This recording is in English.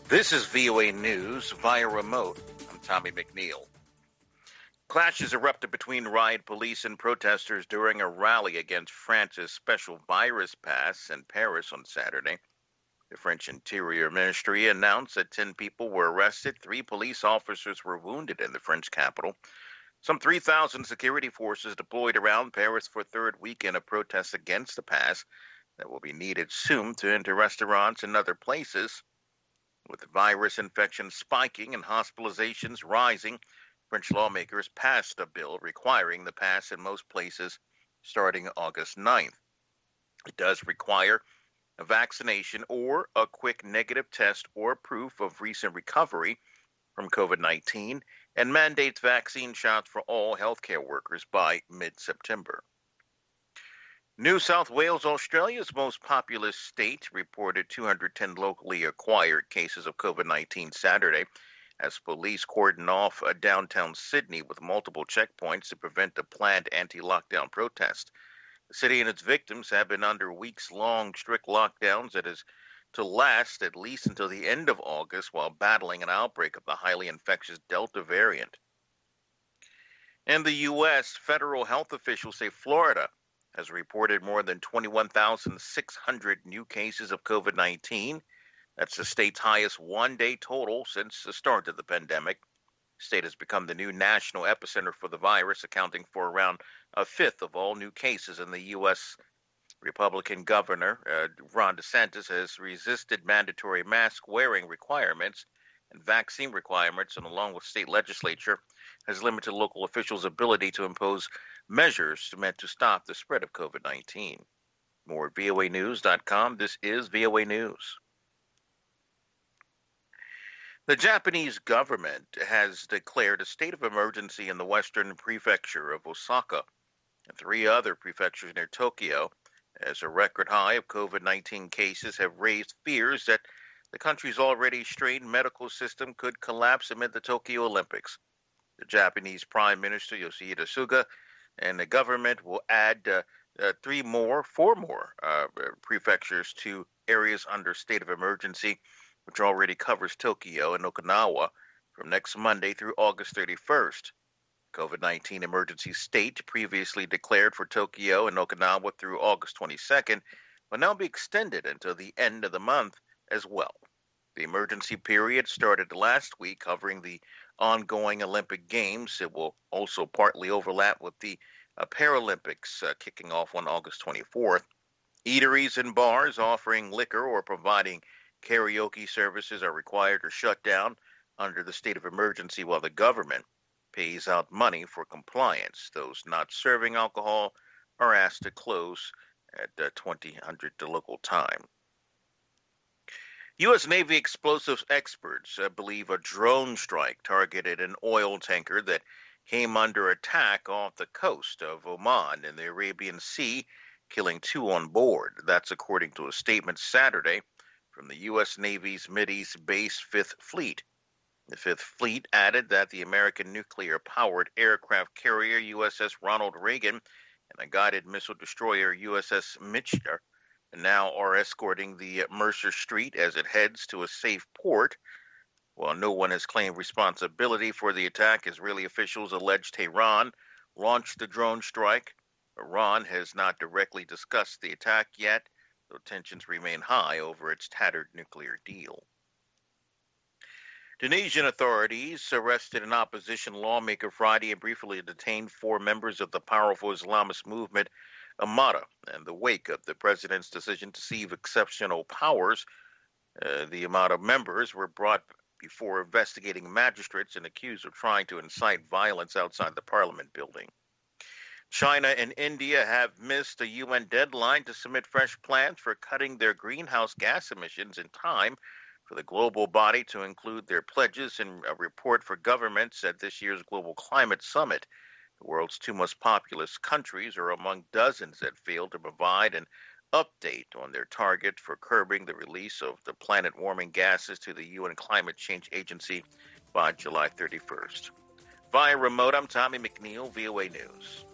This is VOA News via remote. I'm Tommy McNeil. Clashes erupted between riot police and protesters during a rally against France's special virus pass in Paris on Saturday. The French Interior Ministry announced that 10 people were arrested, 3 police officers were wounded in the French capital. Some 3,000 security forces deployed around Paris for a third weekend of protests against the pass that will be needed soon to enter restaurants and other places. With virus infections spiking and hospitalizations rising, French lawmakers passed a bill requiring the pass in most places starting August 9th. It does require a vaccination or a quick negative test or proof of recent recovery from COVID-19 and mandates vaccine shots for all healthcare workers by mid-September. New South Wales, Australia's most populous state, reported 210 locally acquired cases of COVID-19 Saturday as police cordoned off downtown Sydney with multiple checkpoints to prevent a planned anti-lockdown protest. The city and its victims have been under weeks-long strict lockdowns that is to last at least until the end of August while battling an outbreak of the highly infectious Delta variant. In the U.S., federal health officials say Florida has reported more than 21,600 new cases of COVID-19. That's the state's highest one-day total since the start of the pandemic. The state has become the new national epicenter for the virus, accounting for around a fifth of all new cases in the U.S. Republican Governor Ron DeSantis has resisted mandatory mask-wearing requirements and vaccine requirements, and along with state legislature, has limited local officials' ability to impose measures meant to stop the spread of COVID-19. More at voanews.com. This is VOA News. The Japanese government has declared a state of emergency in the western prefecture of Osaka and 3 other prefectures near Tokyo, as a record high of COVID-19 cases have raised fears that the country's already strained medical system could collapse amid the Tokyo Olympics. The Japanese Prime Minister Yoshihide Suga and the government will add 4 more prefectures to areas under state of emergency, which already covers Tokyo and Okinawa from next Monday through August 31st. COVID-19 emergency state previously declared for Tokyo and Okinawa through August 22nd will now be extended until the end of the month as well. The emergency period started last week, covering the ongoing Olympic Games. It will also partly overlap with the Paralympics kicking off on August 24th. Eateries and bars offering liquor or providing karaoke services are required to shut down under the state of emergency while the government pays out money for compliance. Those not serving alcohol are asked to close at 2000 local time. U.S. Navy explosives experts believe a drone strike targeted an oil tanker that came under attack off the coast of Oman in the Arabian Sea, killing 2 on board. That's according to a statement Saturday from the U.S. Navy's Mideast Base 5th Fleet. The 5th Fleet added that the American nuclear-powered aircraft carrier USS Ronald Reagan and a guided missile destroyer USS Mitchell now are escorting the Mercer Street as it heads to a safe port. While no one has claimed responsibility for the attack, Israeli officials allege Tehran launched the drone strike. Iran has not directly discussed the attack yet, though tensions remain high over its tattered nuclear deal. Tunisian authorities arrested an opposition lawmaker Friday and briefly detained 4 members of the powerful Islamist movement Ennahda in the wake of the president's decision to cede exceptional powers. The Ennahda members were brought before investigating magistrates and accused of trying to incite violence outside the parliament building. China and India have missed a UN deadline to submit fresh plans for cutting their greenhouse gas emissions in time for the global body to include their pledges in a report for governments at this year's Global Climate Summit. The world's 2 most populous countries are among dozens that failed to provide an update on their target for curbing the release of the planet-warming gases to the UN Climate Change Agency by July 31st. Via remote, I'm Tommy McNeil, VOA News.